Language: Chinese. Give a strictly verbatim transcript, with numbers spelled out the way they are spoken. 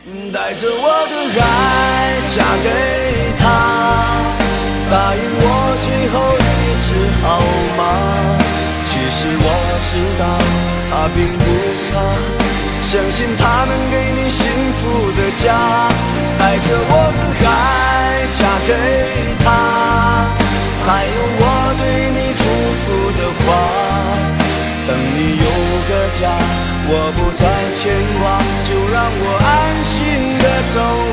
带着我的爱嫁给他，答应我最后一次好吗？其实我知道他并不差，相信他能给你幸福的家。带着我的爱嫁给他，还有我对你祝福的话。等你有个家，我不再牵挂，就让我安心的走